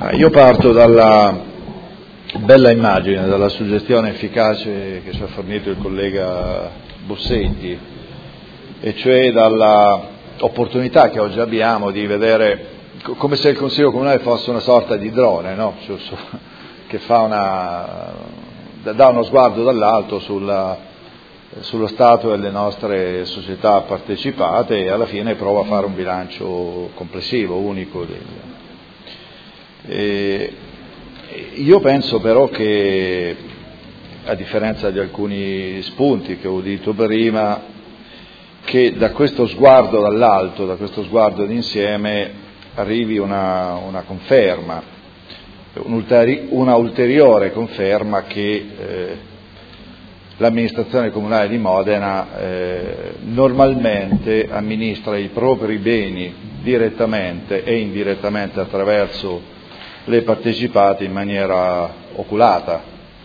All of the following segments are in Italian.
Io parto dalla bella immagine, dalla suggestione efficace che ci ha fornito il collega Bussetti, e cioè dalla opportunità che oggi abbiamo di vedere come se il Consiglio Comunale fosse una sorta di drone, no? Che dà uno sguardo dall'alto sullo stato delle nostre società partecipate e alla fine prova a fare un bilancio complessivo, unico. Io penso però che, a differenza di alcuni spunti che ho udito prima, che da questo sguardo dall'alto, da questo sguardo d'insieme, arrivi una conferma, una ulteriore conferma che l'amministrazione comunale di Modena normalmente amministra i propri beni direttamente e indirettamente attraverso le partecipate in maniera oculata,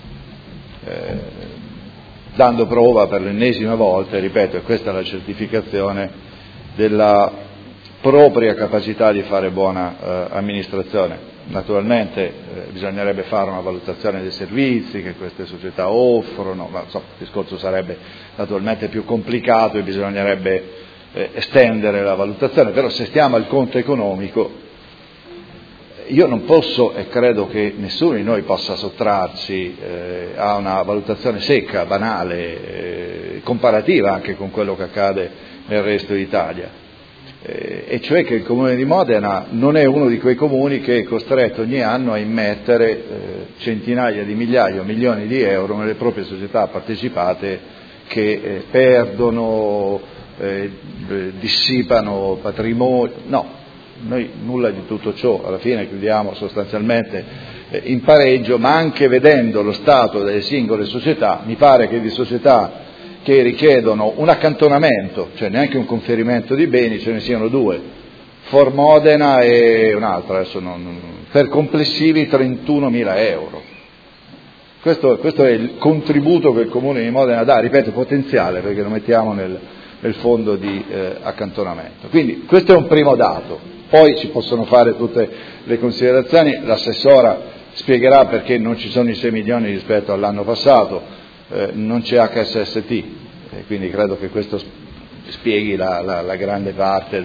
dando prova per l'ennesima volta, e ripeto, e questa è la certificazione della propria capacità di fare buona amministrazione. Naturalmente bisognerebbe fare una valutazione dei servizi che queste società offrono, ma il discorso sarebbe naturalmente più complicato e bisognerebbe estendere la valutazione, però se stiamo al conto economico, io non posso, e credo che nessuno di noi possa sottrarsi a una valutazione secca, banale, comparativa anche con quello che accade nel resto d'Italia, e cioè che il Comune di Modena non è uno di quei comuni che è costretto ogni anno a immettere centinaia di migliaia o milioni di euro nelle proprie società partecipate che perdono, dissipano patrimonio. No. Noi nulla di tutto ciò, alla fine chiudiamo sostanzialmente in pareggio, ma anche vedendo lo stato delle singole società, mi pare che di società che richiedono un accantonamento, cioè neanche un conferimento di beni, ce ne siano due, For Modena e un'altra, adesso per complessivi 31.000 euro. Questo è il contributo che il Comune di Modena dà, ripeto, potenziale, perché lo mettiamo nel fondo di accantonamento. Quindi questo è un primo dato. Poi si possono fare tutte le considerazioni, l'assessora spiegherà perché non ci sono i 6 milioni rispetto all'anno passato, non c'è HSST, quindi credo che questo spieghi la grande parte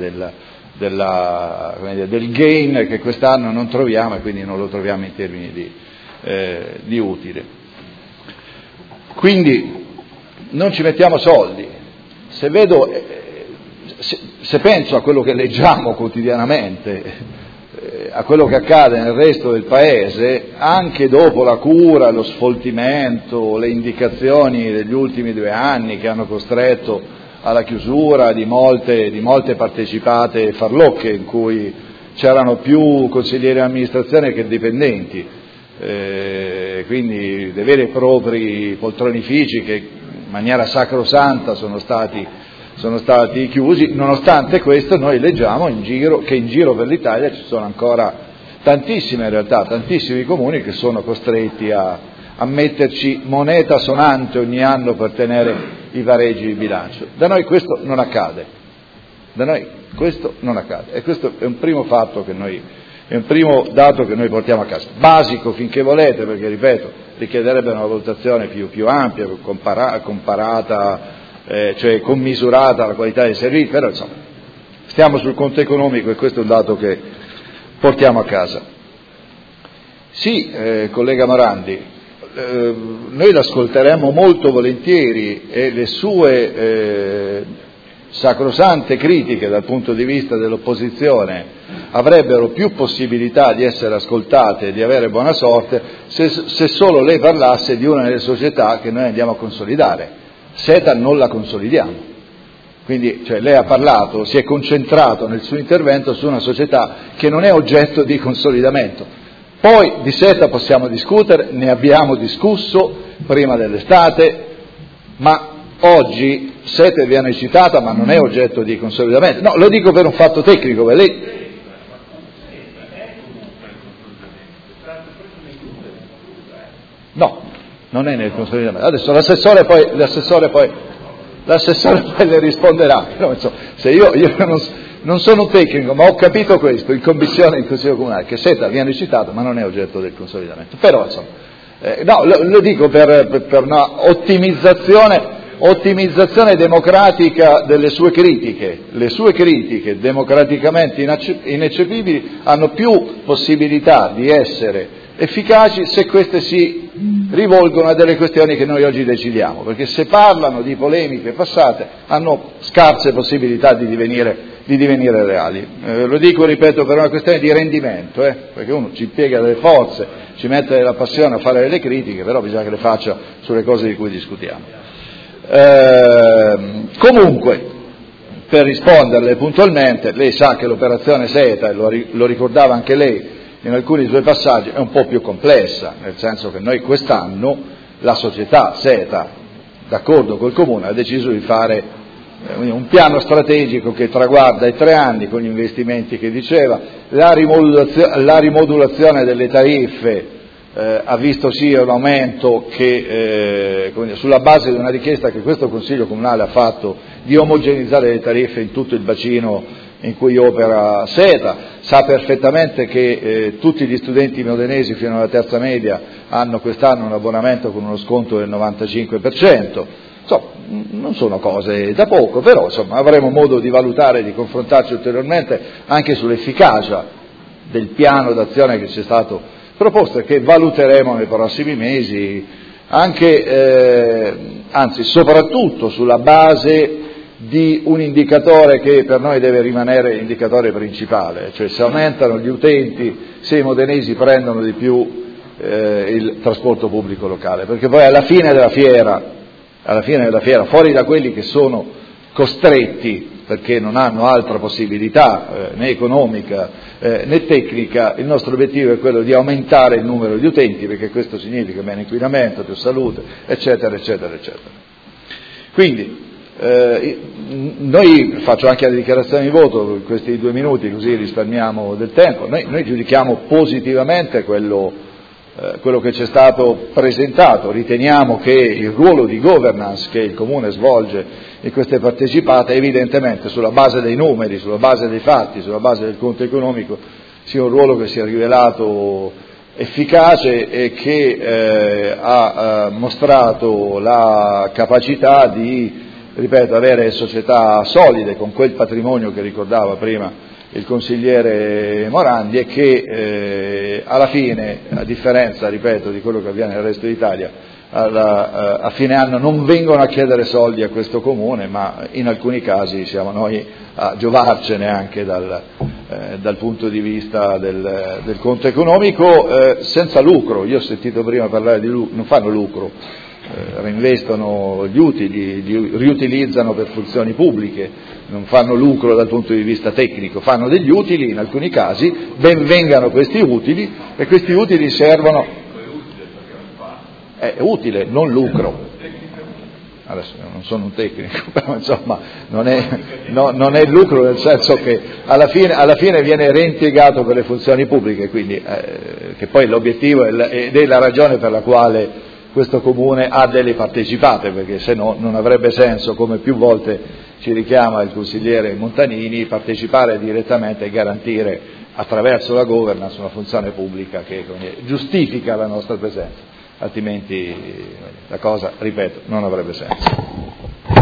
del gain che quest'anno non troviamo e quindi non lo troviamo in termini di utile. Quindi non ci mettiamo soldi. Se penso a quello che leggiamo quotidianamente, a quello che accade nel resto del Paese, anche dopo la cura, lo sfoltimento, le indicazioni degli ultimi 2 anni che hanno costretto alla chiusura di molte partecipate farlocche in cui c'erano più consiglieri di amministrazione che dipendenti, quindi dei veri e propri poltronifici che in maniera sacrosanta sono stati chiusi. Nonostante questo noi leggiamo che in giro per l'Italia ci sono ancora tantissimi comuni che sono costretti a metterci moneta sonante ogni anno per tenere i pareggi di bilancio. Da noi questo non accade, e questo è un primo fatto è un primo dato che noi portiamo a casa, basico finché volete, perché ripeto, richiederebbe una valutazione più ampia, comparata, cioè commisurata alla qualità dei servizi, però insomma stiamo sul conto economico e questo è un dato che portiamo a casa. Sì, collega Morandi, noi l'ascolteremo molto volentieri e le sue sacrosante critiche dal punto di vista dell'opposizione avrebbero più possibilità di essere ascoltate e di avere buona sorte se solo lei parlasse di una delle società che noi andiamo a consolidare. SETA non la consolidiamo, quindi lei ha parlato, si è concentrato nel suo intervento su una società che non è oggetto di consolidamento. Poi di SETA possiamo discutere, ne abbiamo discusso prima dell'estate, ma oggi SETA viene citata ma non è oggetto di consolidamento. No, lo dico per un fatto tecnico, lei... No, non è nel consolidamento. Adesso l'assessore poi le risponderà. Però, insomma, se io non sono un tecnico, ma ho capito questo in commissione in Consiglio Comunale, che SETA viene citato, ma non è oggetto del consolidamento. Però, insomma, no, lo dico per una ottimizzazione democratica delle sue critiche. Le sue critiche democraticamente ineccepibili hanno più possibilità di essere efficaci se queste si rivolgono a delle questioni che noi oggi decidiamo, perché se parlano di polemiche passate hanno scarse possibilità di divenire reali. Lo dico, ripeto, per una questione di rendimento, perché uno ci impiega delle forze, ci mette della passione a fare delle critiche, però bisogna che le faccia sulle cose di cui discutiamo. Comunque, per risponderle puntualmente, lei sa che l'operazione SETA, e lo ricordava anche lei in alcuni suoi passaggi, è un po' più complessa, nel senso che noi quest'anno la società SETA, d'accordo col Comune, ha deciso di fare un piano strategico che traguarda i 3 anni con gli investimenti che diceva, la rimodulazione delle tariffe ha visto sì un aumento che, sulla base di una richiesta che questo Consiglio Comunale ha fatto di omogenizzare le tariffe in tutto il bacino in cui opera SETA, sa perfettamente che tutti gli studenti modenesi fino alla terza media hanno quest'anno un abbonamento con uno sconto del 95%, insomma, non sono cose da poco, però insomma, avremo modo di valutare, di confrontarci ulteriormente anche sull'efficacia del piano d'azione che ci è stato proposto e che valuteremo nei prossimi mesi, anche, anzi soprattutto sulla base di un indicatore che per noi deve rimanere l'indicatore principale, cioè se aumentano gli utenti, se i modenesi prendono di più il trasporto pubblico locale, perché poi alla fine della fiera, fuori da quelli che sono costretti perché non hanno altra possibilità né economica né tecnica, il nostro obiettivo è quello di aumentare il numero di utenti, perché questo significa meno inquinamento, più salute, eccetera, eccetera, eccetera. Quindi noi, faccio anche la dichiarazione di voto in questi 2 minuti così risparmiamo del tempo, noi giudichiamo positivamente quello che ci è stato presentato, riteniamo che il ruolo di governance che il Comune svolge in queste partecipate evidentemente sulla base dei numeri, sulla base dei fatti, sulla base del conto economico sia un ruolo che si è rivelato efficace e che ha mostrato la capacità di, ripeto, avere società solide con quel patrimonio che ricordava prima il consigliere Morandi e che alla fine, a differenza, ripeto, di quello che avviene nel resto d'Italia, a fine anno non vengono a chiedere soldi a questo Comune, ma in alcuni casi siamo noi a giovarcene anche dal punto di vista del conto economico, senza lucro. Io ho sentito prima parlare di lucro, non fanno lucro, reinvestono gli utili, li riutilizzano per funzioni pubbliche, non fanno lucro dal punto di vista tecnico, fanno degli utili in alcuni casi, ben vengano questi utili, e questi utili servono. È utile, non lucro. Adesso non sono un tecnico, però insomma non è lucro, nel senso che alla fine viene reimpiegato per le funzioni pubbliche, quindi che poi l'obiettivo ed è la ragione per la quale questo Comune ha delle partecipate, perché se no non avrebbe senso, come più volte ci richiama il consigliere Montanini, partecipare direttamente e garantire attraverso la governance una funzione pubblica che giustifica la nostra presenza, altrimenti la cosa, ripeto, non avrebbe senso.